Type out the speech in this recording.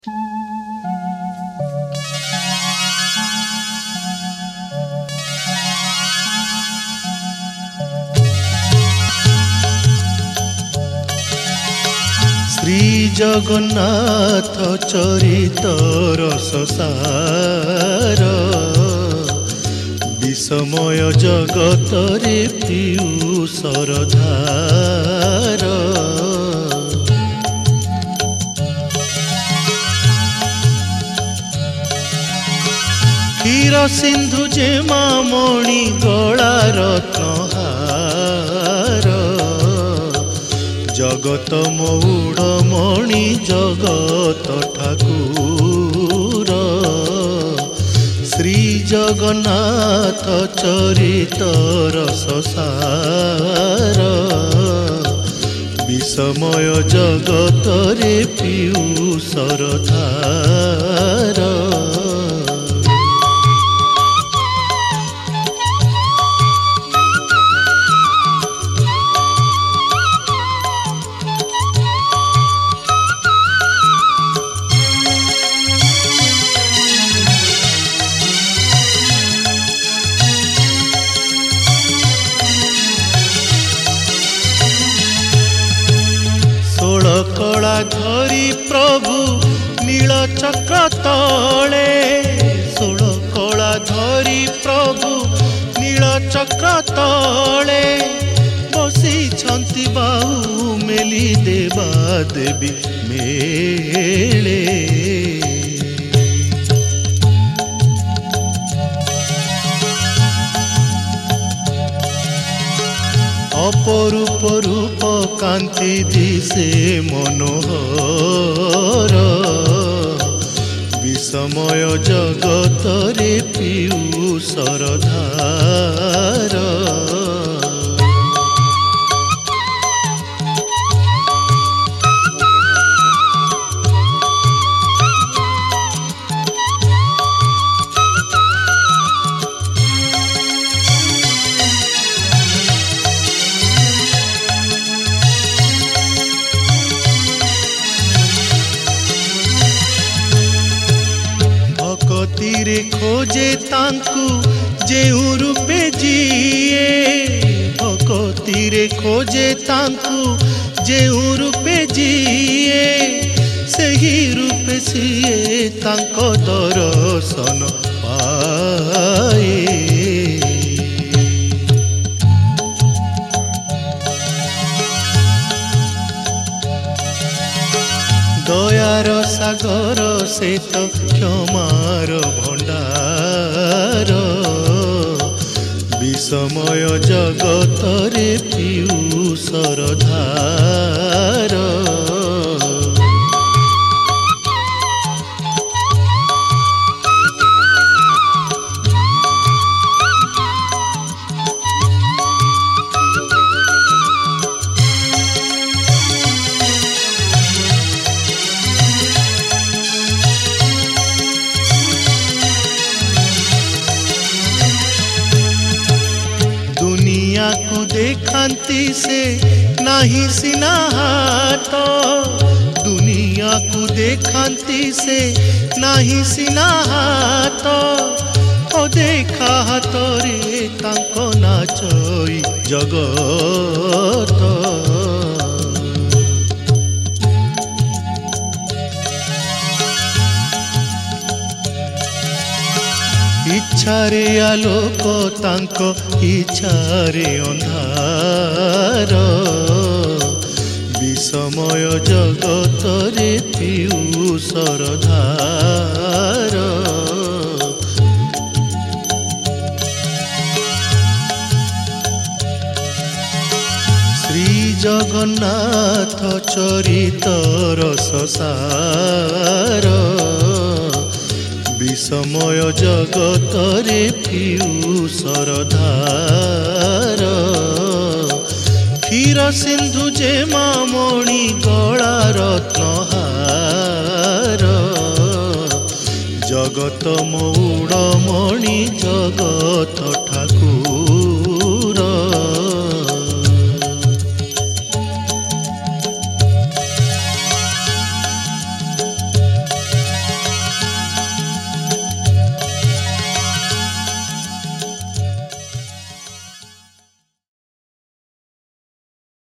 श्री जगन्नाथ चरितर संसार विषमय जगतरे पीयूषर धार। क्षीर सिंधु जेमा मणि गला रत्नहार जगत मौड़मणि जगत ठाकुर। श्री जगन्नाथ चरितर संसार विषमय जगतरे पीयूषर धार। कला धरी प्रभु नील चक्र तले, षोल कला धरी प्रभु नील चक्र तले बसी छंती बाहु मेली देवा देवी मेले। अपरूप रूप कांति दिशे मनोहर विषमय जगतरे पीयूषर धार। भक्तिरे खोजे तांकु जेउ रूपे जिए, भक्तिरे खोजे तांकु जेउ रूपे जिए सही रूपे सिए तांको दर्शन पाए। दयार सागर से तो क्षमार भंडार विषमय जगतरे पीयूषर धार। दुनिया को देखांती से नाही सिना हाथ, दुनिया को देखांती से नाही सिना हाथ ओ देखा हाथरे तांको नाचई जगत। इच्छारे आलोक तांको इच्छारे अंधार विषमय जगतरे पीयूषर धार। श्री जगन्नाथ चरितर संसार विषमय जगतरे पीयूषर धार। क्षीर सिंधु जेमा मणि गला रत्नहार जगत मौड़मणि जगत ठाकुर।